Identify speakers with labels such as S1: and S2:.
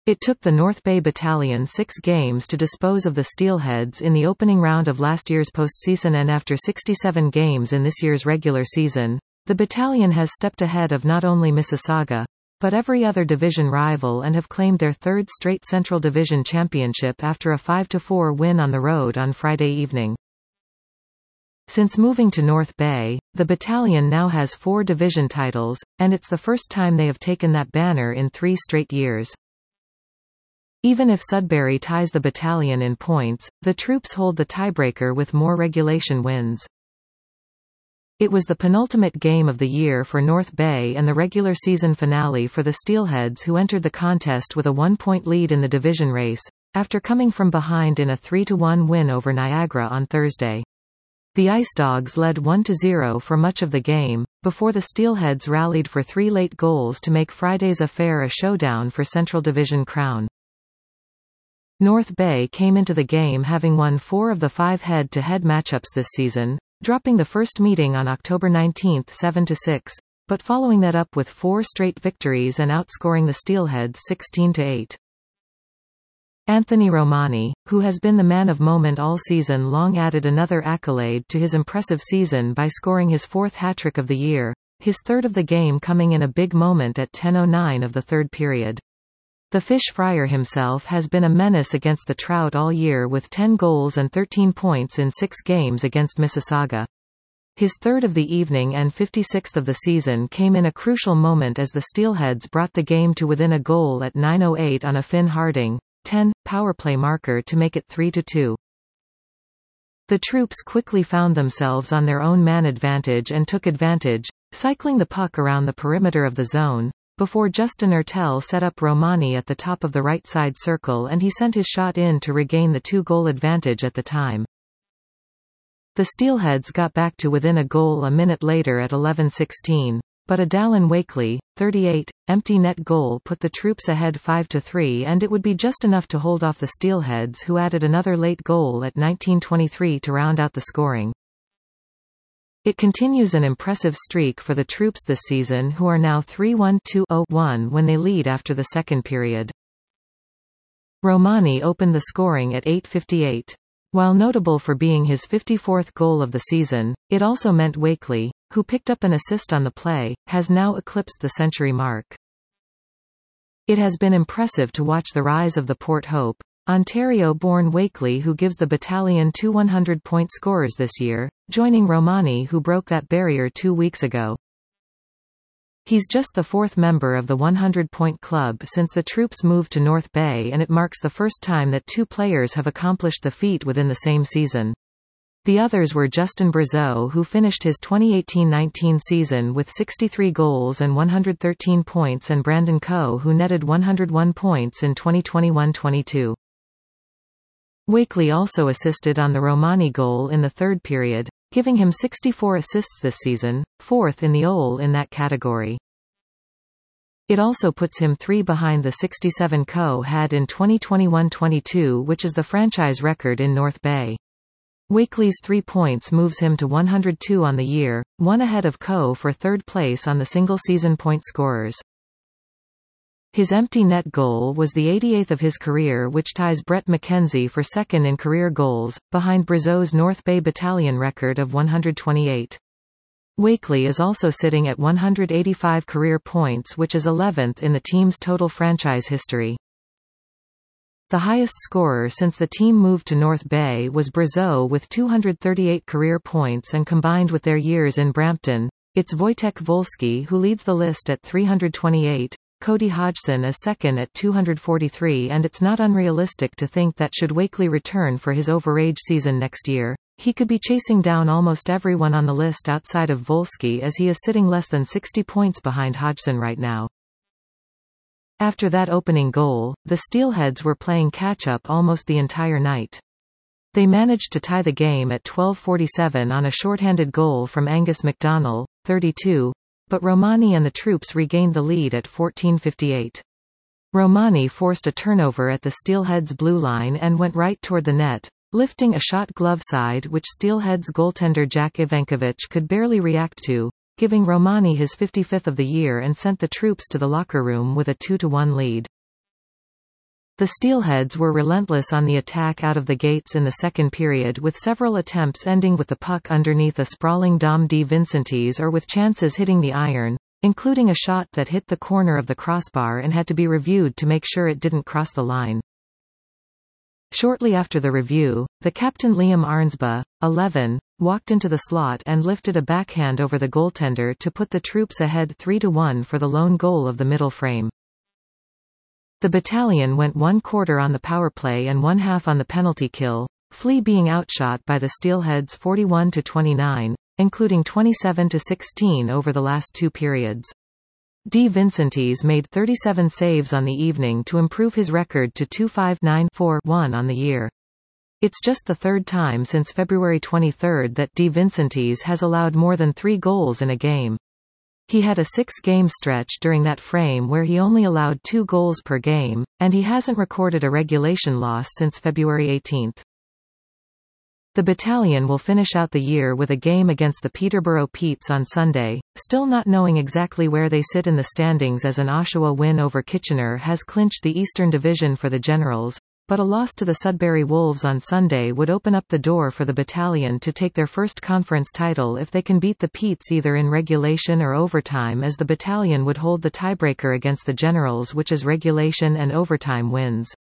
S1: It took the North Bay Battalion 6 games to dispose of the Steelheads in the opening round of last year's postseason, and after 67 games in this year's regular season, the battalion has stepped ahead of not only Mississauga, but every other division rival and have claimed their third straight Central Division championship after a 5-4 win on the road on Friday evening. Since moving to North Bay, the battalion now has 4 division titles, and it's the first time they have taken that banner in 3 straight years. Even if Sudbury ties the battalion in points, the troops hold the tiebreaker with more regulation wins. It was the penultimate game of the year for North Bay and the regular season finale for the Steelheads, who entered the contest with a 1-point lead in the division race, after coming from behind in a 3-1 win over Niagara on Thursday. The Ice Dogs led 1-0 for much of the game, before the Steelheads rallied for 3 late goals to make Friday's affair a showdown for Central Division crown. North Bay came into the game having won 4 of the 5 head-to-head matchups this season, dropping the first meeting on October 19 7-6, but following that up with 4 straight victories and outscoring the Steelheads 16-8. Anthony Romani, who has been the man of moment all season long, added another accolade to his impressive season by scoring his 4th hat-trick of the year, his 3rd of the game coming in a big moment at 10:09 of the 3rd period. The Fish Fryer himself has been a menace against the Trout all year with 10 goals and 13 points in 6 games against Mississauga. His 3rd of the evening and 56th of the season came in a crucial moment as the Steelheads brought the game to within a goal at 9:08 on a Finn Harding 10 powerplay marker to make it 3-2. The troops quickly found themselves on their own man advantage and took advantage, cycling the puck around the perimeter of the zone, before Justin Ertel set up Romani at the top of the right side circle and he sent his shot in to regain the 2-goal advantage at the time. The Steelheads got back to within a goal a minute later at 11:16, but a Dallin Wakely, 38, empty net goal put the troops ahead 5-3, and it would be just enough to hold off the Steelheads, who added another late goal at 19:23 to round out the scoring. It continues an impressive streak for the troops this season, who are now 3-1-2-0-1 when they lead after the 2nd period. Romani opened the scoring at 8:58. While notable for being his 54th goal of the season, it also meant Wakely, who picked up an assist on the play, has now eclipsed the century mark. It has been impressive to watch the rise of the Port Hope, Ontario-born Wakely, who gives the battalion 2 100-point scorers this year, joining Romani, who broke that barrier 2 weeks ago. He's just the 4th member of the 100-point club since the troops moved to North Bay, and it marks the first time that 2 players have accomplished the feat within the same season. The others were Justin Brazeau, who finished his 2018-19 season with 63 goals and 113 points, and Brandon Coe, who netted 101 points in 2021-22. Wakely also assisted on the Romani goal in the 3rd period, giving him 64 assists this season, 4th in the OL in that category. It also puts him 3 behind the 67 Coe had in 2021-22, which is the franchise record in North Bay. Wakely's 3 points moves him to 102 on the year, 1 ahead of Coe for 3rd place on the single-season point scorers. His empty net goal was the 88th of his career, which ties Brett McKenzie for 2nd in career goals, behind Brazeau's North Bay Battalion record of 128. Wakely is also sitting at 185 career points, which is 11th in the team's total franchise history. The highest scorer since the team moved to North Bay was Brazeau with 238 career points, and combined with their years in Brampton, it's Wojtek Wolski who leads the list at 328. Cody Hodgson is 2nd at 243, and it's not unrealistic to think that should Wakely return for his overage season next year, he could be chasing down almost everyone on the list outside of Wolski, as he is sitting less than 60 points behind Hodgson right now. After that opening goal, the Steelheads were playing catch-up almost the entire night. They managed to tie the game at 12:47 on a shorthanded goal from Angus McDonnell, 32, but Romani and the troops regained the lead at 14:58. Romani forced a turnover at the Steelheads' blue line and went right toward the net, lifting a shot glove side which Steelheads goaltender Jack Ivankovic could barely react to, giving Romani his 55th of the year, and sent the troops to the locker room with a 2-1 lead. The Steelheads were relentless on the attack out of the gates in the second period, with several attempts ending with the puck underneath a sprawling Dom de Vincentis or with chances hitting the iron, including a shot that hit the corner of the crossbar and had to be reviewed to make sure it didn't cross the line. Shortly after the review, the captain Liam Arnsba, 11, walked into the slot and lifted a backhand over the goaltender to put the troops ahead 3-1 for the lone goal of the middle frame. The battalion went 1/4 on the power play and 1/2 on the penalty kill, Flea being outshot by the Steelheads 41-29, including 27-16 over the last two periods. De Vincentis made 37 saves on the evening to improve his record to 259-4-1 on the year. It's just the third time since February 23 that De Vincentis has allowed more than 3 goals in a game. He had a 6-game stretch during that frame where he only allowed 2 goals per game, and he hasn't recorded a regulation loss since February 18. The battalion will finish out the year with a game against the Peterborough Petes on Sunday, still not knowing exactly where they sit in the standings, as an Oshawa win over Kitchener has clinched the Eastern Division for the Generals, but a loss to the Sudbury Wolves on Sunday would open up the door for the battalion to take their first conference title if they can beat the Petes either in regulation or overtime, as the battalion would hold the tiebreaker against the Generals, which is regulation and overtime wins.